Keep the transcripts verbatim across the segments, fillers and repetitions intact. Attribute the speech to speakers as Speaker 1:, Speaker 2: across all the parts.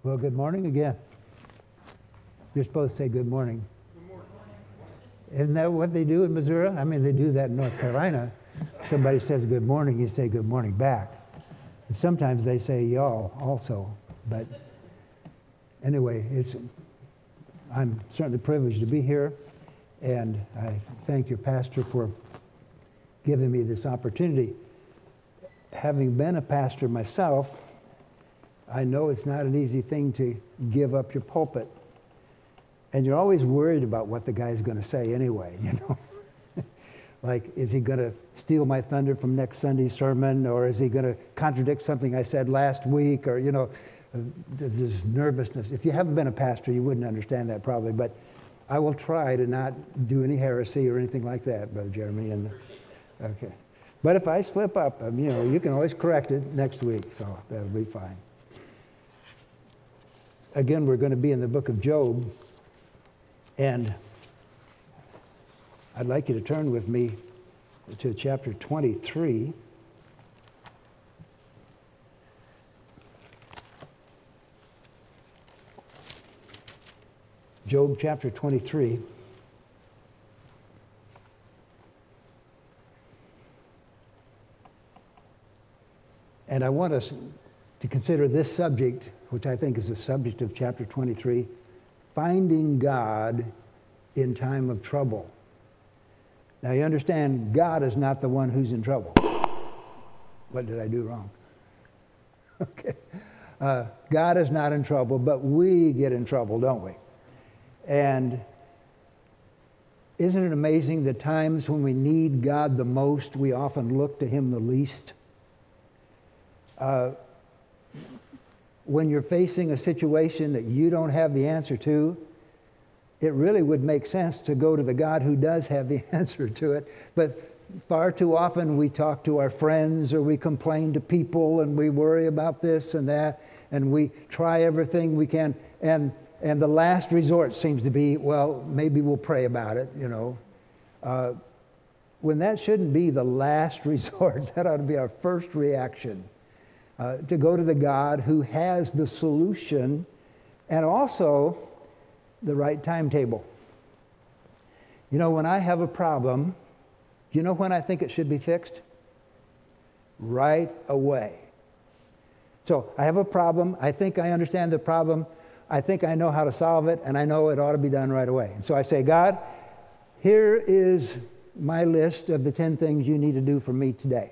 Speaker 1: Well, good morning again. You're supposed to say good morning.
Speaker 2: Good morning.
Speaker 1: Isn't that what they do in Missouri? I mean, they do that in North Carolina. Somebody says good morning, you say good morning back. And sometimes they say y'all also. But anyway, it's I'm certainly privileged to be here, and I thank your pastor for giving me this opportunity. Having been a pastor myself, I know it's not an easy thing to give up your pulpit. And you're always worried about what the guy's going to say anyway, you know. Like, is he going to steal my thunder from next Sunday's sermon, or is he going to contradict something I said last week, or, you know, there's this nervousness. If you haven't been a pastor, you wouldn't understand that probably, but I will try to not do any heresy or anything like that, Brother Jeremy. And okay. But if I slip up, um, you know, you can always correct it next week, so that'll be fine. Again, we're going to be in the book of Job, and I'd like you to turn with me to chapter twenty-three. Job chapter twenty-three. And I want us to consider this subject, which I think is the subject of chapter twenty-three, finding God in time of trouble. Now you understand, God is not the one who's in trouble. What did I do wrong? Okay. Uh, God is not in trouble, but we get in trouble, don't we? And isn't it amazing the times when we need God the most, we often look to Him the least? Uh, when you're facing a situation that you don't have the answer to, it really would make sense to go to the God who does have the answer to it. But far too often we talk to our friends, or we complain to people, and we worry about this and that, and we try everything we can. And and the last resort seems to be, well, maybe we'll pray about it, you know. Uh, when that shouldn't be the last resort, that ought to be our first reaction. Uh, to go to the God who has the solution and also the right timetable. You know, when I have a problem, you know when I think it should be fixed? Right away. So I have a problem. I think I understand the problem. I think I know how to solve it, and I know it ought to be done right away. And so I say, God, here is my list of the ten things you need to do for me today.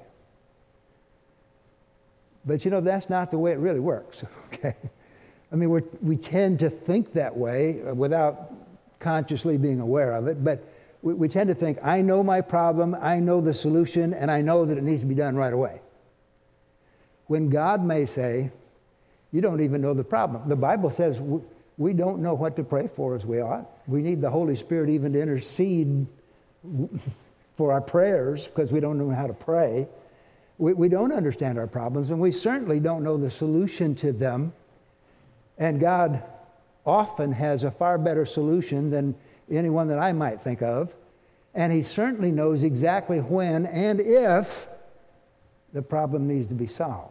Speaker 1: But you know, that's not the way it really works, okay? I mean, we're, we tend to think that way without consciously being aware of it, but we, we tend to think, I know my problem, I know the solution, and I know that it needs to be done right away. When God may say, you don't even know the problem. The Bible says we, we don't know what to pray for as we ought. We need the Holy Spirit even to intercede for our prayers because we don't know how to pray. We, we don't understand our problems, and we certainly don't know the solution to them. And God often has a far better solution than anyone that I might think of. And He certainly knows exactly when and if the problem needs to be solved.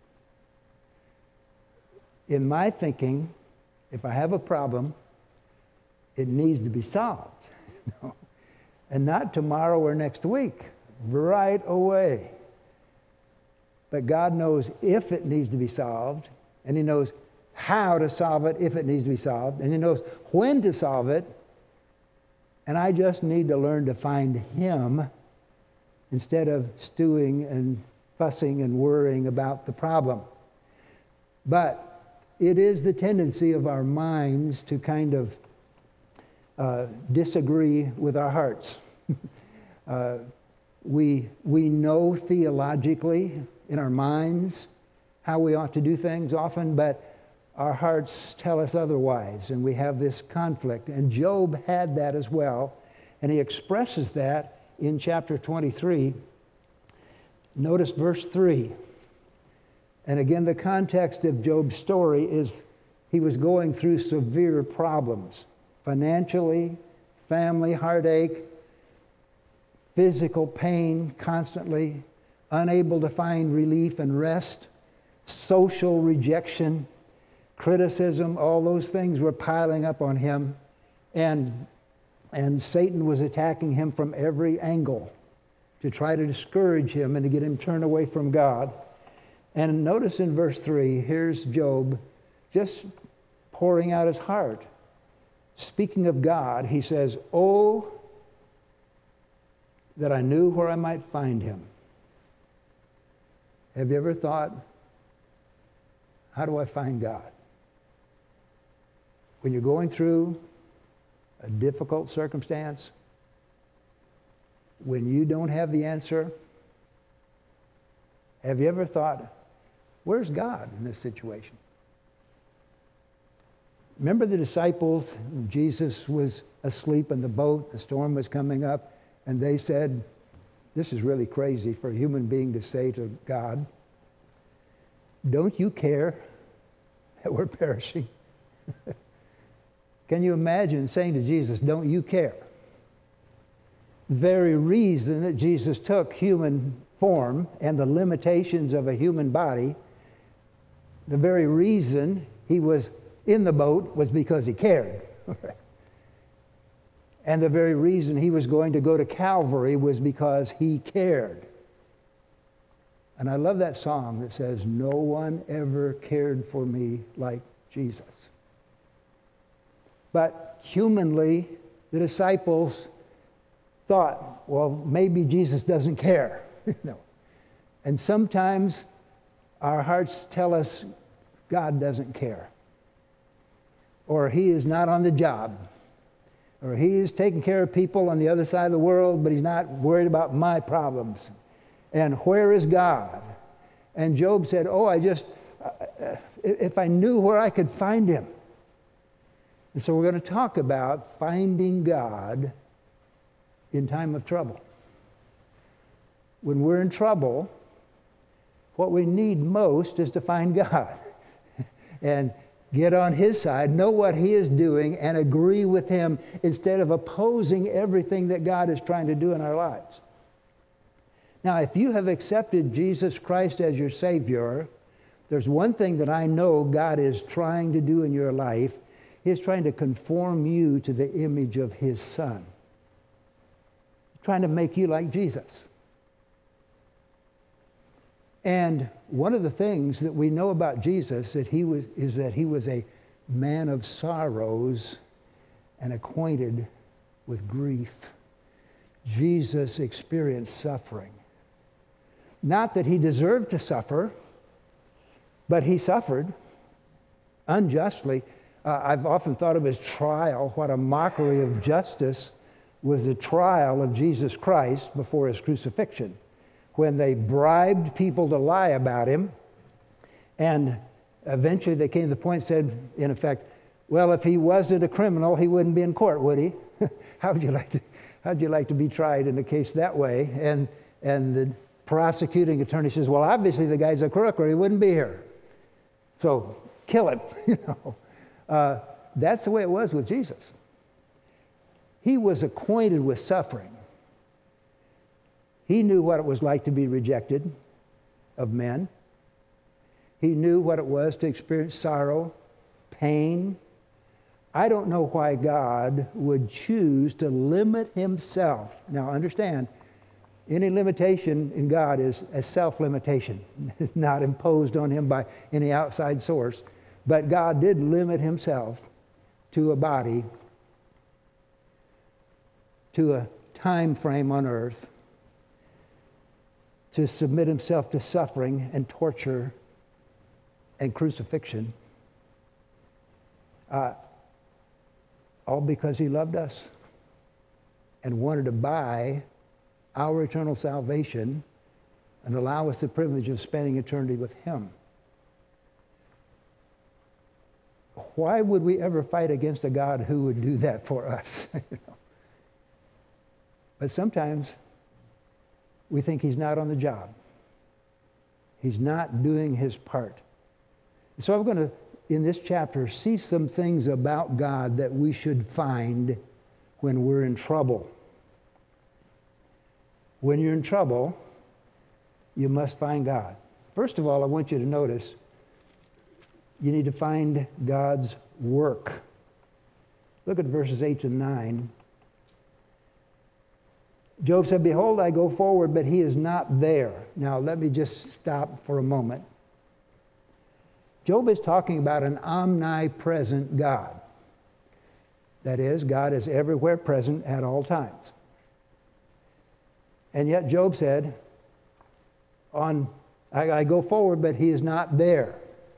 Speaker 1: In my thinking, if I have a problem, it needs to be solved. And not tomorrow or next week, right away. But God knows if it needs to be solved, and He knows how to solve it if it needs to be solved, and He knows when to solve it, and I just need to learn to find Him instead of stewing and fussing and worrying about the problem. But it is the tendency of our minds to kind of uh, disagree with our hearts. uh, we, we know theologically in our minds how we ought to do things often, but our hearts tell us otherwise, and we have this conflict. And Job had that as well, and he expresses that in chapter twenty-three. Notice verse three. And again, the context of Job's story is he was going through severe problems, financially, family heartache, physical pain constantly, unable to find relief and rest, social rejection, criticism, all those things were piling up on him. And, and Satan was attacking him from every angle to try to discourage him and to get him turned away from God. And notice in verse three, here's Job just pouring out his heart. Speaking of God, he says, "Oh, that I knew where I might find him." Have you ever thought, how do I find God? When you're going through a difficult circumstance, when you don't have the answer, have you ever thought, where's God in this situation? Remember the disciples, Jesus was asleep in the boat, the storm was coming up, and they said, this is really crazy for a human being to say to God, "Don't you care that we're perishing?" Can you imagine saying to Jesus, "Don't you care?" The very reason that Jesus took human form and the limitations of a human body, the very reason he was in the boat was because he cared. And the very reason he was going to go to Calvary was because he cared. And I love that song that says, "No one ever cared for me like Jesus." But humanly, the disciples thought, well, maybe Jesus doesn't care. No. And sometimes our hearts tell us God doesn't care. Or he is not on the job. Or he is taking care of people on the other side of the world, but he's not worried about my problems. And where is God? And Job said, oh, I just, uh, if I knew where I could find him. And so we're going to talk about finding God in time of trouble. When we're in trouble, what we need most is to find God and get on his side, know what he is doing, and agree with him instead of opposing everything that God is trying to do in our lives. Now, if you have accepted Jesus Christ as your Savior, there's one thing that I know God is trying to do in your life. He's trying to conform you to the image of his Son. He's trying to make you like Jesus. And one of the things that we know about Jesus that he was, is that he was a man of sorrows and acquainted with grief. Jesus experienced suffering. Not that he deserved to suffer, but he suffered unjustly. Uh, I've often thought of his trial. What a mockery of justice was the trial of Jesus Christ before his crucifixion, when they bribed people to lie about him. And eventually they came to the point and said, in effect, well, if he wasn't a criminal, he wouldn't be in court, would he? How would you like to, how'd you like to be tried in a case that way? And, and the prosecuting attorney says, well, obviously the guy's a crook or he wouldn't be here. So kill him, you know. Uh, that's the way it was with Jesus. He was acquainted with suffering. He knew what it was like to be rejected of men. He knew what it was to experience sorrow, pain. I don't know why God would choose to limit himself. Now understand, any limitation in God is a self-limitation. It's not imposed on him by any outside source. But God did limit himself to a body, to a time frame on earth, to submit himself to suffering and torture and crucifixion, uh, all because he loved us and wanted to buy our eternal salvation and allow us the privilege of spending eternity with him. Why would we ever fight against a God who would do that for us? You know? But sometimes we think he's not on the job. He's not doing his part. So I'm going to, in this chapter, see some things about God that we should find when we're in trouble. When you're in trouble, you must find God. First of all, I want you to notice you need to find God's work. Look at verses eight and nine. Job said, behold, I go forward, but he is not there. Now, let me just stop for a moment. Job is talking about an omnipresent God. That is, God is everywhere present at all times. And yet Job said, "On I, I go forward, but he is not there."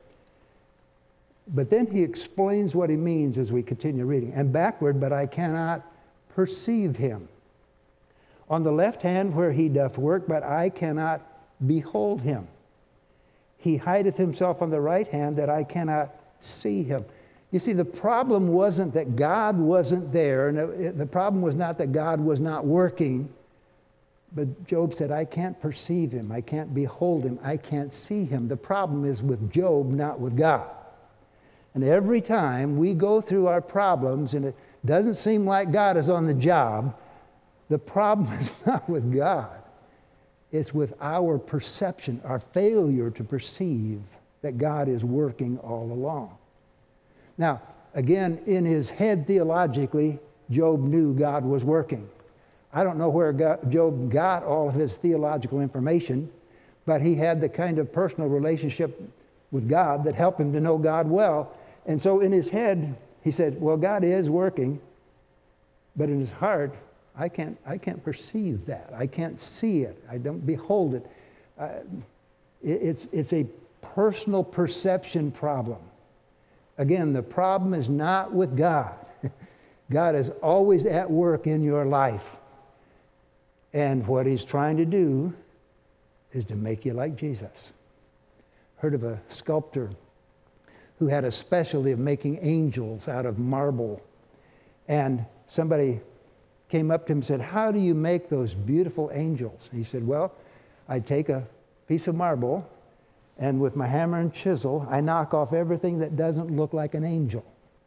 Speaker 1: But then he explains what he means as we continue reading. And backward, but I cannot perceive him. On the left hand where he doth work, but I cannot behold him. He hideth himself on the right hand, that I cannot see him. You see, the problem wasn't that God wasn't there, and it, the problem was not that God was not working, but Job said, I can't perceive him, I can't behold him, I can't see him. The problem is with Job, not with God. And every time we go through our problems and it doesn't seem like God is on the job, the problem is not with God. It's with our perception, our failure to perceive that God is working all along. Now, again, in his head theologically, Job knew God was working. I don't know where God, Job got all of his theological information, but he had the kind of personal relationship with God that helped him to know God well. And so in his head, he said, well, God is working, but in his heart, I can't, I can't perceive that. I can't see it. I don't behold it. Uh, it it's, it's a personal perception problem. Again, the problem is not with God. God is always at work in your life. And what he's trying to do is to make you like Jesus. Heard of a sculptor who had a specialty of making angels out of marble. And somebody came up to him and said, how do you make those beautiful angels? And he said, well, I take a piece of marble, and with my hammer and chisel, I knock off everything that doesn't look like an angel.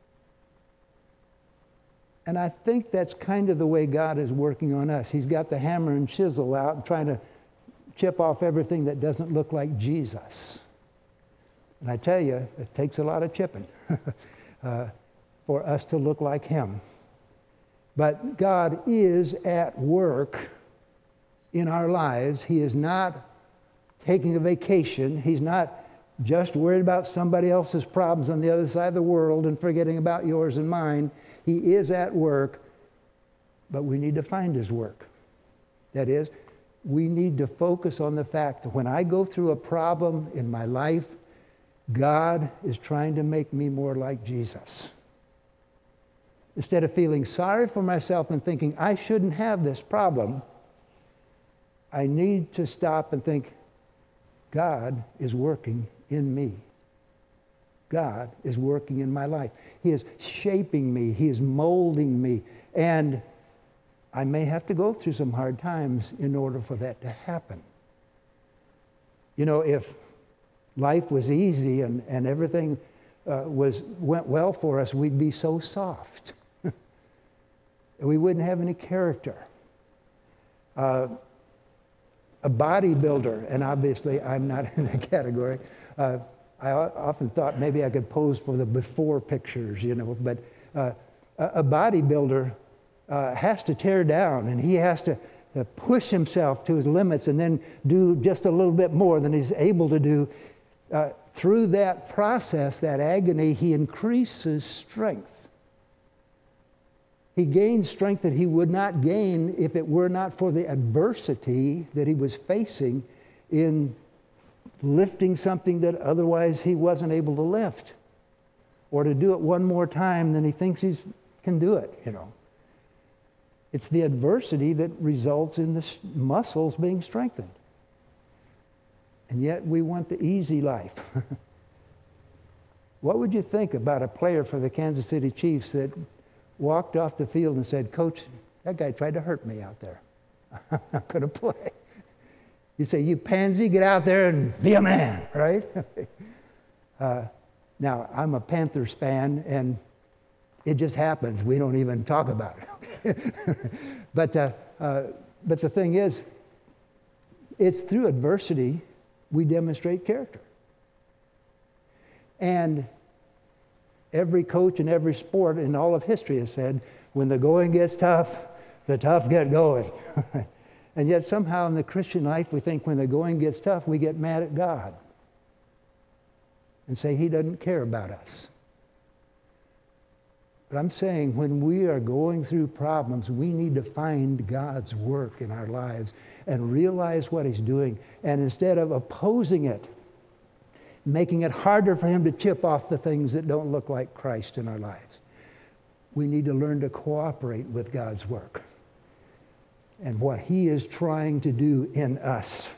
Speaker 1: And I think that's kind of the way God is working on us. He's got the hammer and chisel out and trying to chip off everything that doesn't look like Jesus. And I tell you, it takes a lot of chipping uh, for us to look like him. But God is at work in our lives. He is not taking a vacation. He's not just worried about somebody else's problems on the other side of the world and forgetting about yours and mine. He is at work, but we need to find his work. That is, we need to focus on the fact that when I go through a problem in my life, God is trying to make me more like Jesus. Instead of feeling sorry for myself and thinking, I shouldn't have this problem, I need to stop and think, God is working in me. God is working in my life. He is shaping me. He is molding me. And I may have to go through some hard times in order for that to happen. You know, if life was easy and, and everything uh, was went well for us, we'd be so soft. We wouldn't have any character. Uh, a bodybuilder, and obviously I'm not in that category, uh, I often thought maybe I could pose for the before pictures, you know, but uh, a bodybuilder uh, has to tear down, and he has to uh, push himself to his limits and then do just a little bit more than he's able to do. Uh, through that process, that agony, he increases strength. He gains strength that he would not gain if it were not for the adversity that he was facing in lifting something that otherwise he wasn't able to lift, or to do it one more time than he thinks he can do it, you know. It's the adversity that results in the muscles being strengthened. And yet we want the easy life. What would you think about a player for the Kansas City Chiefs that walked off the field and said, Coach, that guy tried to hurt me out there. I'm not going to play. You say, you pansy, get out there and be a man, right? uh, now, I'm a Panthers fan, and it just happens. We don't even talk about it. but, uh, uh, but the thing is, it's through adversity we demonstrate character. And every coach in every sport in all of history has said, when the going gets tough, the tough get going. And yet somehow in the Christian life, we think when the going gets tough, we get mad at God and say he doesn't care about us. But I'm saying when we are going through problems, we need to find God's work in our lives and realize what he's doing. And instead of opposing it, making it harder for him to chip off the things that don't look like Christ in our lives, we need to learn to cooperate with God's work and what he is trying to do in us.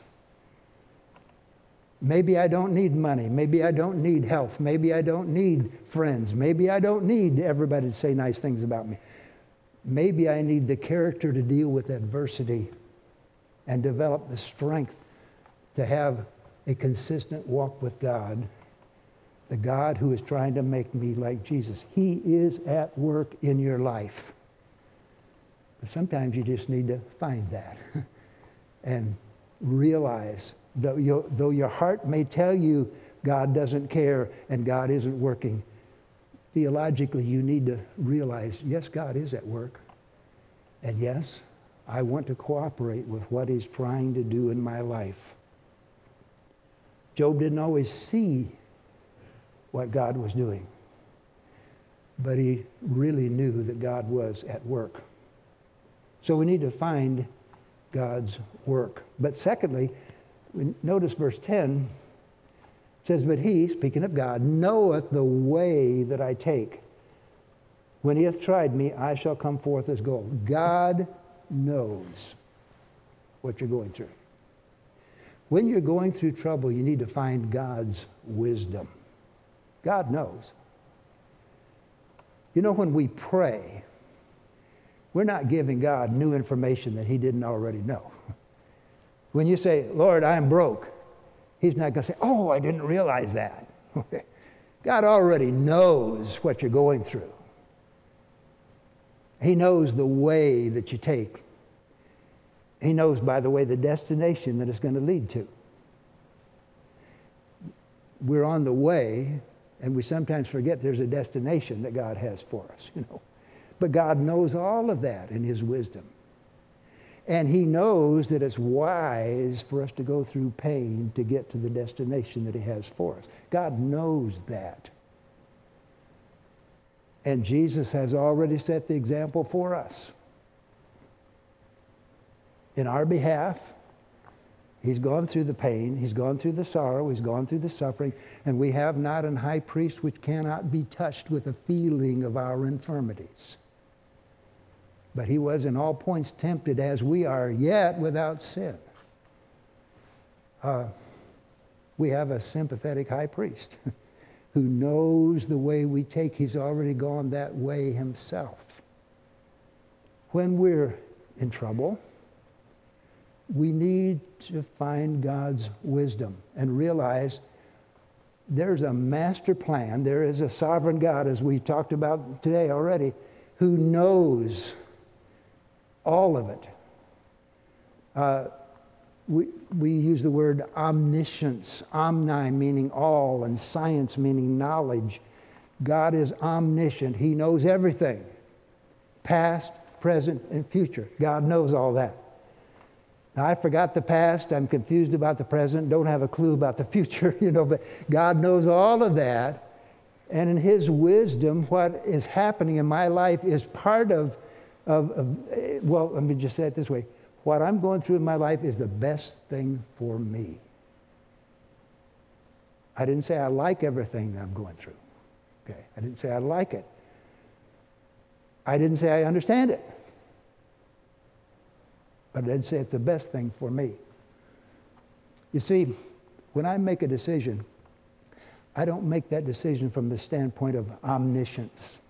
Speaker 1: Maybe I don't need money. Maybe I don't need health. Maybe I don't need friends. Maybe I don't need everybody to say nice things about me. Maybe I need the character to deal with adversity and develop the strength to have a consistent walk with God, the God who is trying to make me like Jesus. He is at work in your life. But sometimes you just need to find that and realize, though, you, though your heart may tell you God doesn't care and God isn't working, theologically you need to realize, yes, God is at work. And yes, I want to cooperate with what he's trying to do in my life. Job didn't always see what God was doing, but he really knew that God was at work. So we need to find God's work. But secondly, notice verse ten says, but he, speaking of God, knoweth the way that I take. When he hath tried me, I shall come forth as gold. God knows what you're going through. When you're going through trouble, you need to find God's wisdom. God knows. You know, when we pray, we're not giving God new information that he didn't already know. When you say, Lord, I'm broke, he's not going to say, oh, I didn't realize that. God already knows what you're going through. He knows the way that you take. He knows, by the way, the destination that it's going to lead to. We're on the way, and we sometimes forget there's a destination that God has for us, you know. But God knows all of that in his wisdom. And he knows that it's wise for us to go through pain to get to the destination that he has for us. God knows that. And Jesus has already set the example for us. In our behalf, he's gone through the pain, he's gone through the sorrow, he's gone through the suffering, and we have not an high priest which cannot be touched with the feeling of our infirmities. But he was in all points tempted as we are, yet without sin. Uh, we have a sympathetic high priest who knows the way we take. He's already gone that way himself. When we're in trouble, we need to find God's wisdom and realize there's a master plan. There is a sovereign God, as we talked about today already, who knows all of it. Uh, we, we use the word omniscience, omni meaning all, and science meaning knowledge. God is omniscient. He knows everything, past, present, and future. God knows all that. Now, I forgot the past. I'm confused about the present. Don't have a clue about the future, you know, but God knows all of that. And in his wisdom, what is happening in my life is part of Of, of, well, let me just say it this way. What I'm going through in my life is the best thing for me. I didn't say I like everything that I'm going through. Okay, I didn't say I like it. I didn't say I understand it. But I did say it's the best thing for me. You see, when I make a decision, I don't make that decision from the standpoint of omniscience.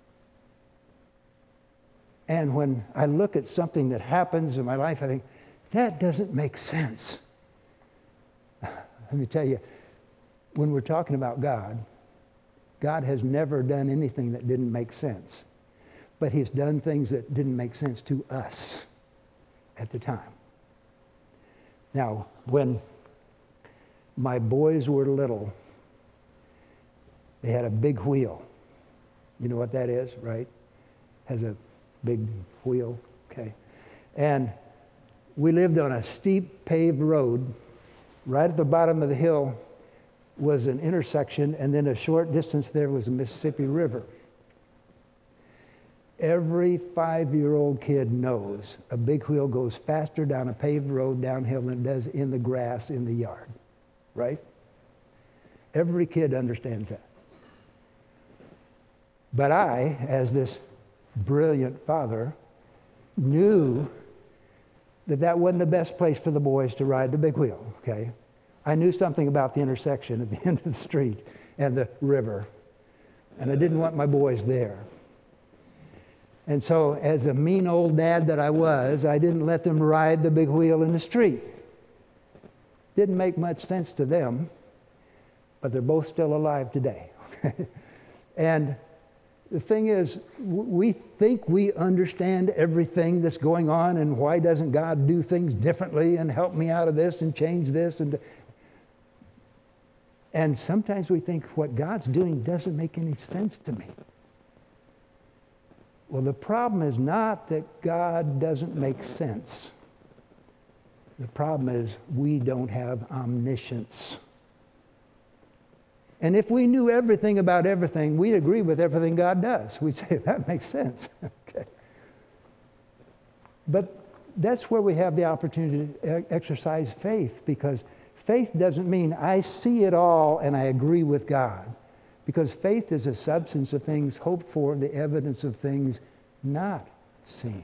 Speaker 1: And when I look at something that happens in my life, I think, that doesn't make sense. Let me tell you, when we're talking about God, God has never done anything that didn't make sense. But he's done things that didn't make sense to us at the time. Now, when my boys were little, They had a big wheel. You know what that is, right? Has a big wheel, okay. And we lived on a steep paved road. Right at the bottom of the hill was an intersection, and then a short distance there was the Mississippi River. Every five-year-old kid knows a big wheel goes faster down a paved road downhill than it does in the grass in the yard, right? Every kid understands that. But I, as this brilliant father, knew that that wasn't the best place for the boys to ride the big wheel, okay? I knew something about the intersection at the end of the street and the river, and I didn't want my boys there. And so, as the mean old dad that I was, I didn't let them ride the big wheel in the street. Didn't make much sense to them, but they're both still alive today. And the thing is, we think we understand everything that's going on, and why doesn't God do things differently and help me out of this and change this? And, and sometimes we think what God's doing doesn't make any sense to me. Well, the problem is not that God doesn't make sense. The problem is we don't have omniscience. And if we knew everything about everything, we'd agree with everything God does. We'd say, that makes sense. Okay. But that's where we have the opportunity to exercise faith, because faith doesn't mean I see it all and I agree with God. Because faith is a substance of things hoped for, the evidence of things not seen.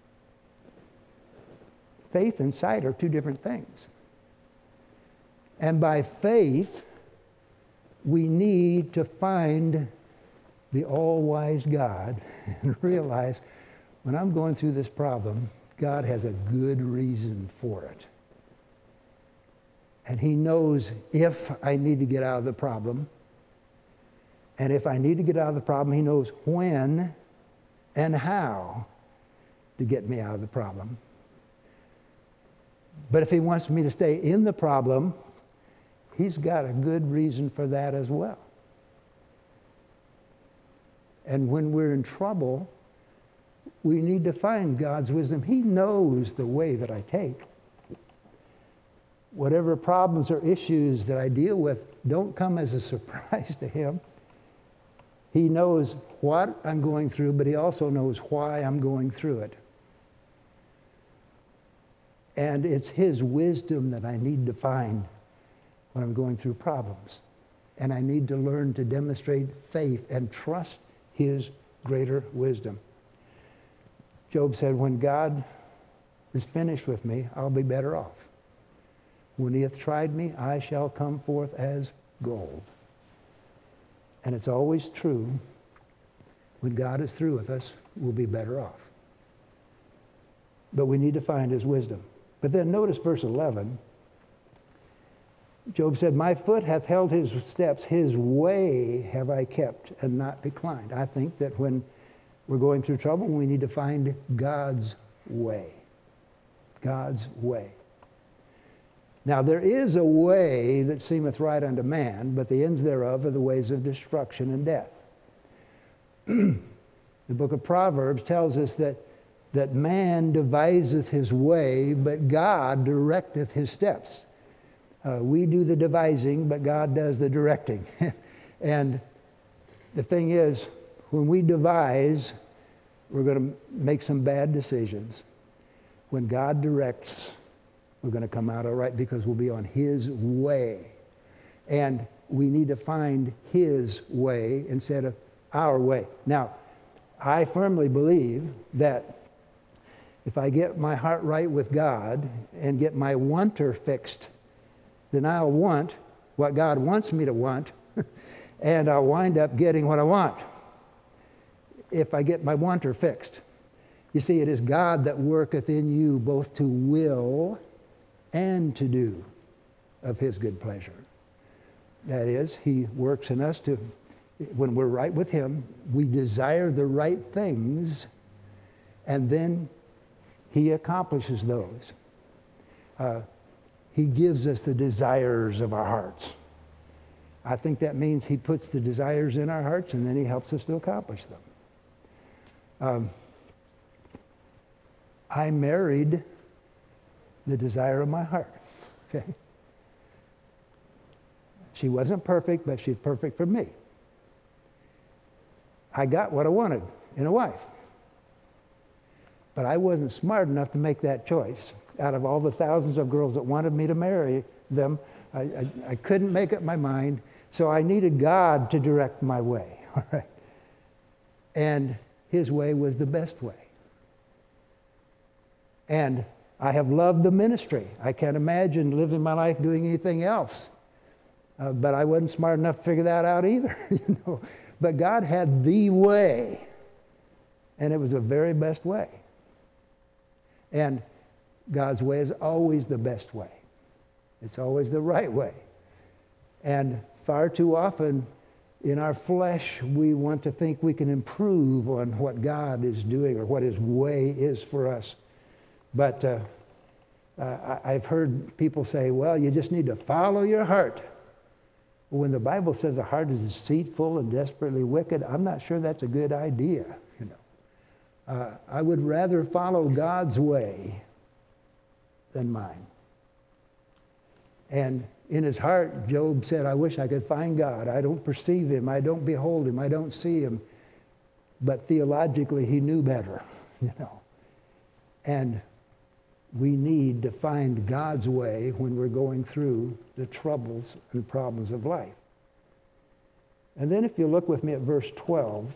Speaker 1: Faith and sight are two different things. And by faith, we need to find the all-wise God and realize when I'm going through this problem, God has a good reason for it. And he knows if I need to get out of the problem. And if I need to get out of the problem, he knows when and how to get me out of the problem. But if he wants me to stay in the problem, he's got a good reason for that as well. And when we're in trouble, we need to find God's wisdom. He knows the way that I take. Whatever problems or issues that I deal with don't come as a surprise to him. He knows what I'm going through, but he also knows why I'm going through it. And it's his wisdom that I need to find when I'm going through problems. And I need to learn to demonstrate faith and trust his greater wisdom. Job said, when God is finished with me, I'll be better off. When he hath tried me, I shall come forth as gold. And it's always true, when God is through with us, we'll be better off. But we need to find his wisdom. But then notice verse eleven. Job said, my foot hath held his steps, his way have I kept and not declined. I think that when we're going through trouble, we need to find God's way. God's way. Now, there is a way that seemeth right unto man, but the ends thereof are the ways of destruction and death. The book of Proverbs tells us that, that man deviseth his way, but God directeth his steps. Uh, we do the devising, but God does the directing. And the thing is, when we devise, we're going to make some bad decisions. When God directs, we're going to come out all right because we'll be on his way. And we need to find his way instead of our way. Now, I firmly believe that if I get my heart right with God and get my wanter fixed, then I'll want what God wants me to want, and I'll wind up getting what I want if I get my wanter fixed. You see, it is God that worketh in you both to will and to do of his good pleasure. That is, he works in us to, when we're right with him, we desire the right things, and then he accomplishes those. Uh, he gives us the desires of our hearts. I think that means he puts the desires in our hearts and then he helps us to accomplish them. Um, I married the desire of my heart. Okay? She wasn't perfect, but she's perfect for me. I got what I wanted in a wife. But I wasn't smart enough to make that choice. Out of all the thousands of girls that wanted me to marry them, I, I, I couldn't make up my mind, so I needed God to direct my way. All right? And his way was the best way. And I have loved the ministry. I can't imagine living my life doing anything else. Uh, but I wasn't smart enough to figure that out either. You know? But God had the way, and it was the very best way. And God's way is always the best way. It's always the right way. And far too often, in our flesh, we want to think we can improve on what God is doing or what his way is for us. But uh, uh, I've heard people say, well, you just need to follow your heart. When the Bible says the heart is deceitful and desperately wicked, I'm not sure that's a good idea. You know, uh, I would rather follow God's way than mine. And in his heart, Job said, I wish I could find God. I don't perceive him. I don't behold him. I don't see him. But theologically, he knew better. You know, and we need to find God's way when we're going through the troubles and problems of life. And then if you look with me at verse twelve,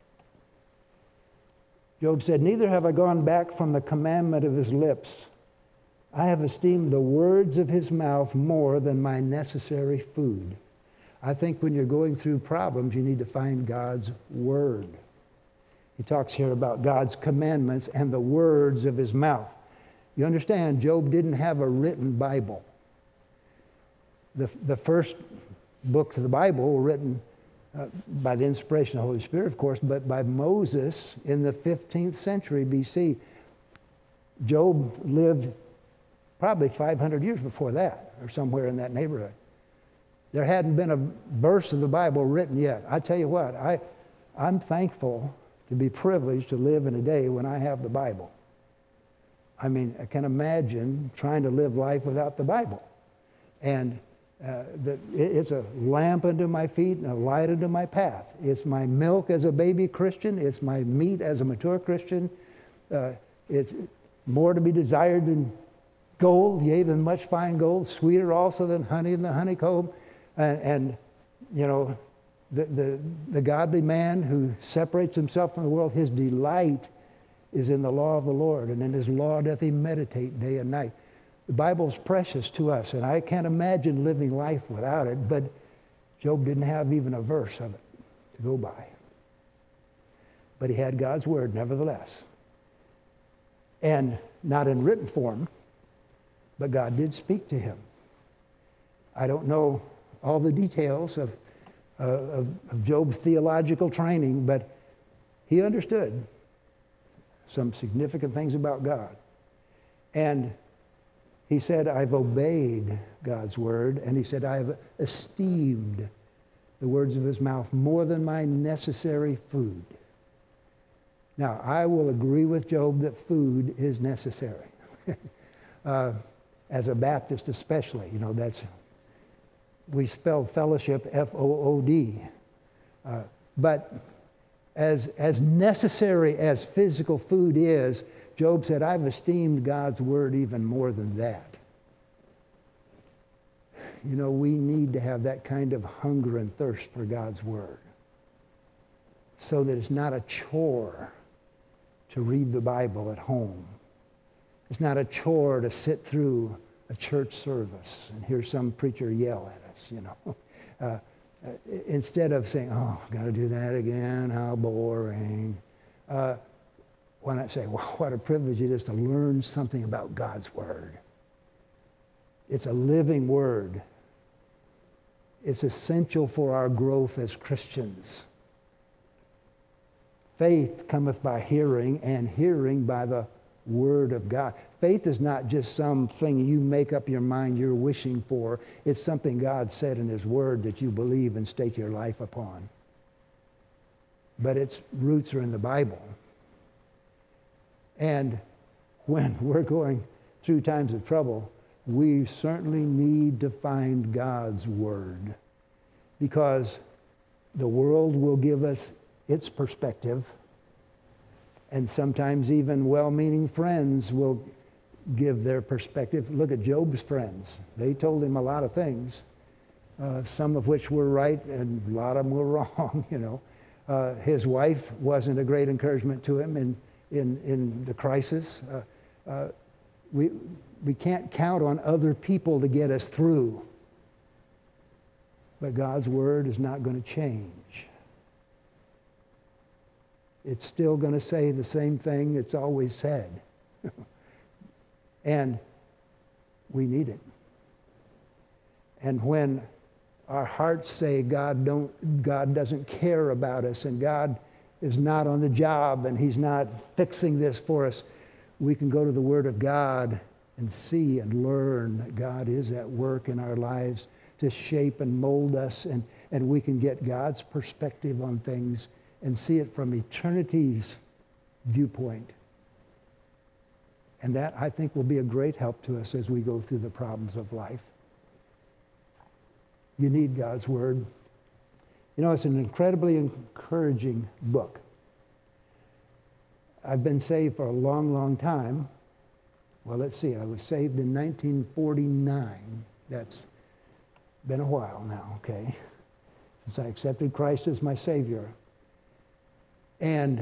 Speaker 1: Job said, neither have I gone back from the commandment of his lips. I have esteemed the words of his mouth more than my necessary food. I think when you're going through problems, you need to find God's word. He talks here about God's commandments and the words of his mouth. You understand, Job didn't have a written Bible. The, the first books of the Bible were written uh, by the inspiration of the Holy Spirit, of course, but by Moses in the fifteenth century B C. Job lived probably five hundred years before that, or somewhere in that neighborhood. There hadn't been a verse of the Bible written yet. I tell you what, I, I'm thankful to be privileged to live in a day when I have the Bible. I mean, I can imagine trying to live life without the Bible. And uh, the, it, it's a lamp unto my feet and a light unto my path. It's my milk as a baby Christian. It's my meat as a mature Christian. Uh, it's more to be desired than gold, yea, than much fine gold, sweeter also than honey in the honeycomb. And, and you know, the, the, the godly man who separates himself from the world, his delight is in the law of the Lord, and in his law doth he meditate day and night. The Bible's precious to us, and I can't imagine living life without it, but Job didn't have even a verse of it to go by. But he had God's word nevertheless. And not in written form, but God did speak to him. I don't know all the details of, uh, of, of Job's theological training, but he understood some significant things about God. And he said, I've obeyed God's word. And he said, I've esteemed the words of his mouth more than my necessary food. Now, I will agree with Job that food is necessary. uh, as a Baptist especially, you know, that's, we spell fellowship F O O D. Uh, but As, as necessary as physical food is, Job said, I've esteemed God's word even more than that. You know, we need to have that kind of hunger and thirst for God's word so that it's not a chore to read the Bible at home. It's not a chore to sit through a church service and hear some preacher yell at us, you know. Uh, Uh, instead of saying, oh, I've got to do that again, how boring. Uh, why not say, well, what a privilege it is to learn something about God's word. It's a living word. It's essential for our growth as Christians. Faith cometh by hearing, and hearing by the Word of God. Faith is not just something you make up your mind you're wishing for. It's something God said in His Word that you believe and stake your life upon. But its roots are in the Bible. And when we're going through times of trouble, we certainly need to find God's Word, because the world will give us its perspective, and sometimes even well-meaning friends will give their perspective. Look at Job's friends. They told him a lot of things, uh, some of which were right and a lot of them were wrong, you know. Uh, his wife wasn't a great encouragement to him in, in, in the crisis. Uh, uh, we, we can't count on other people to get us through. But God's Word is not going to change. It's still going to say the same thing it's always said. And we need it. And when our hearts say God don't, God doesn't care about us, and God is not on the job, and He's not fixing this for us, we can go to the Word of God and see and learn that God is at work in our lives to shape and mold us, and, and we can get God's perspective on things and see it from eternity's viewpoint. And that, I think, will be a great help to us as we go through the problems of life. You need God's Word. You know, it's an incredibly encouraging book. I've been saved for a long, long time. Well, let's see, I was saved in nineteen forty-nine. That's been a while now, okay, since I accepted Christ as my Savior. And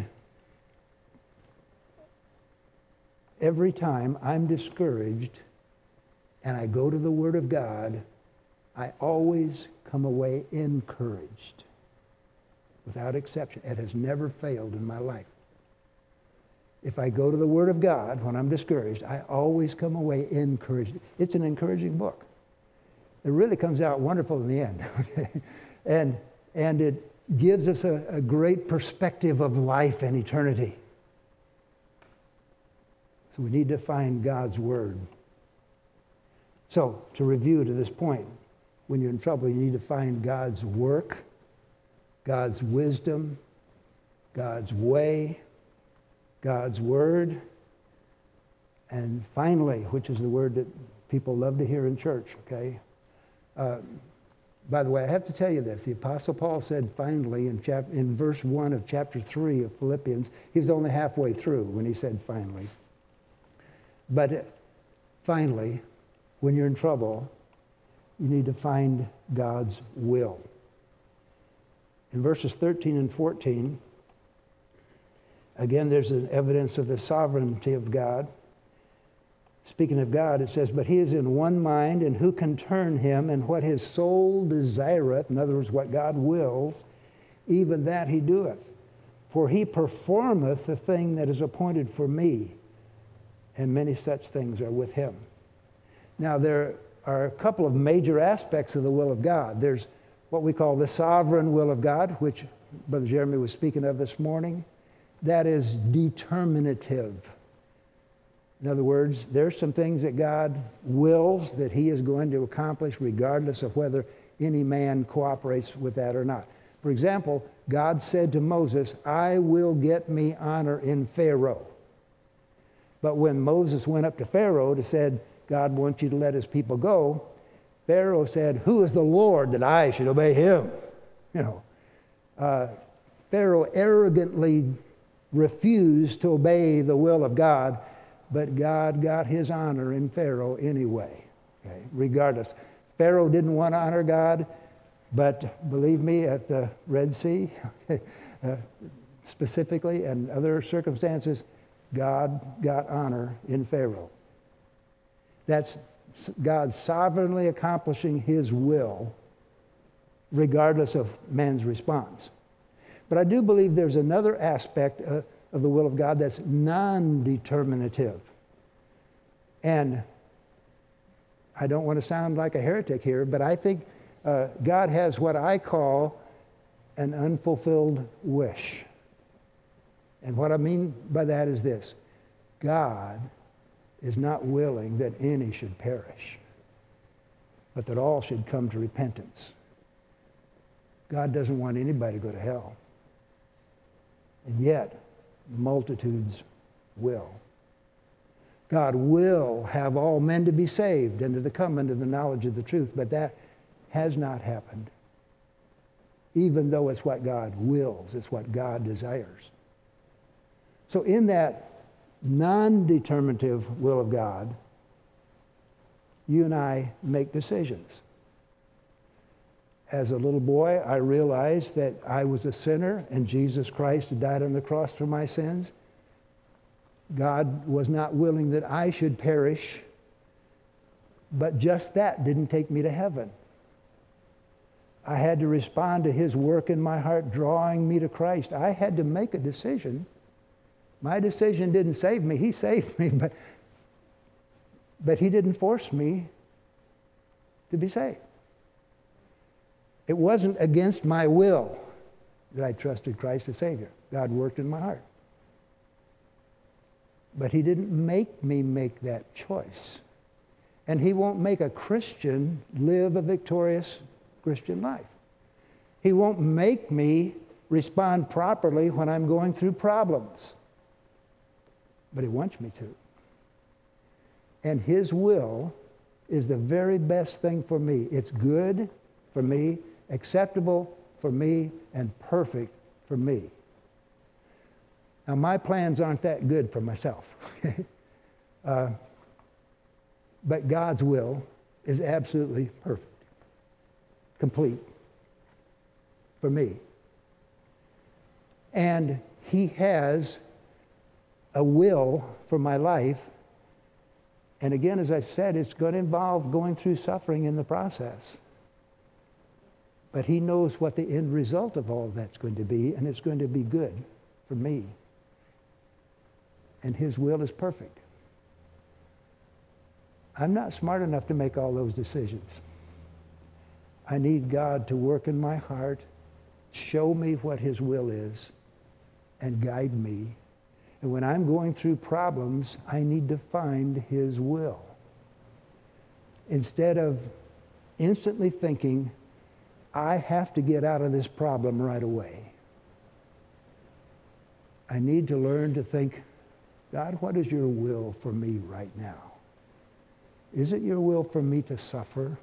Speaker 1: every time I'm discouraged and I go to the Word of God, I always come away encouraged, without exception. It has never failed in my life. If I go to the Word of God when I'm discouraged, I always come away encouraged. It's an encouraging book. It really comes out wonderful in the end. Okay? And, and it gives us a, a great perspective of life and eternity. So we need to find God's Word. So, to review to this point, when you're in trouble, you need to find God's work, God's wisdom, God's way, God's Word, and finally, which is the word that people love to hear in church, okay? Uh, by the way, I have to tell you this. The Apostle Paul said finally in, chap- in verse one of chapter three of Philippians, he was only halfway through when he said finally. But uh, finally, when you're in trouble, you need to find God's will. In verses thirteen and fourteen, again, there's an evidence of the sovereignty of God. Speaking of God, it says, but He is in one mind, and who can turn Him? And what His soul desireth, in other words, what God wills, even that He doeth. For He performeth the thing that is appointed for me, and many such things are with Him. Now, there are a couple of major aspects of the will of God. There's what we call the sovereign will of God, which Brother Jeremy was speaking of this morning. That is determinative. In other words, there's some things that God wills that He is going to accomplish regardless of whether any man cooperates with that or not. For example, God said to Moses, I will get me honor in Pharaoh. But when Moses went up to Pharaoh to said, God wants you to let His people go, Pharaoh said, who is the Lord that I should obey Him? You know, uh, Pharaoh arrogantly refused to obey the will of God, but God got His honor in Pharaoh anyway, okay, regardless. Pharaoh didn't want to honor God, but believe me, at the Red Sea, uh, specifically, and other circumstances, God got honor in Pharaoh. That's God sovereignly accomplishing His will, regardless of man's response. But I do believe there's another aspect uh, of the will of God that's non-determinative. And I don't want to sound like a heretic here, but I think uh, God has what I call an unfulfilled wish. And what I mean by that is this. God is not willing that any should perish, but that all should come to repentance. God doesn't want anybody to go to hell. And yet, multitudes will. God will have all men to be saved and to come into the knowledge of the truth, but that has not happened. Even though it's what God wills, it's what God desires. So in that non-determinative will of God, you and I make decisions. As a little boy, I realized that I was a sinner and Jesus Christ had died on the cross for my sins. God was not willing that I should perish, but just that didn't take me to heaven. I had to respond to his work in my heart, drawing me to Christ. I had to make a decision. My decision didn't save me. He saved me, but, but he didn't force me to be saved. It wasn't against my will that I trusted Christ as Savior. God worked in my heart. But he didn't make me make that choice. And he won't make a Christian live a victorious Christian life. He won't make me respond properly when I'm going through problems. But he wants me to. And his will is the very best thing for me. It's good for me, acceptable for me, and perfect for me. Now, my plans aren't that good for myself. uh, but God's will is absolutely perfect, complete for me. And he has a will for my life. And again, as I said, it's going to involve going through suffering in the process. But he knows what the end result of all that's going to be, and it's going to be good for me. And his will is perfect. I'm not smart enough to make all those decisions. I need God to work in my heart, show me what his will is, and guide me. And when I'm going through problems, I need to find his will. Instead of instantly thinking, I have to get out of this problem right away. I need to learn to think, God, what is your will for me right now? Is it your will for me to suffer?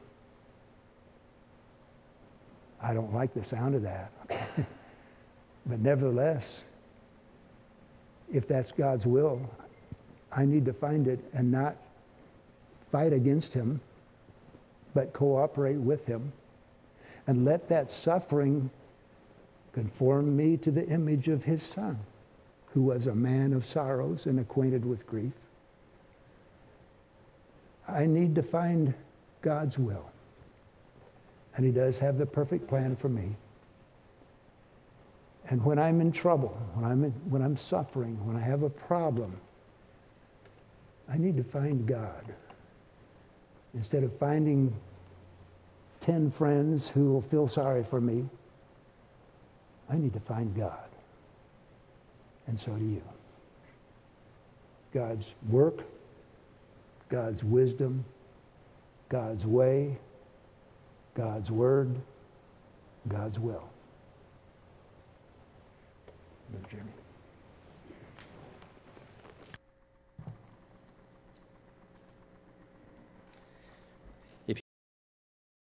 Speaker 1: I don't like the sound of that. But nevertheless, if that's God's will, I need to find it and not fight against him, but cooperate with him. And let that suffering conform me to the image of his Son, who was a man of sorrows and acquainted with grief. I need to find God's will. And he does have the perfect plan for me. And when I'm in trouble, when I'm, in, when I'm suffering, when I have a problem, I need to find God. Instead of finding ten friends who will feel sorry for me, I need to find God. And so do you. God's work, God's wisdom, God's way, God's word, God's will. Brother Jeremy.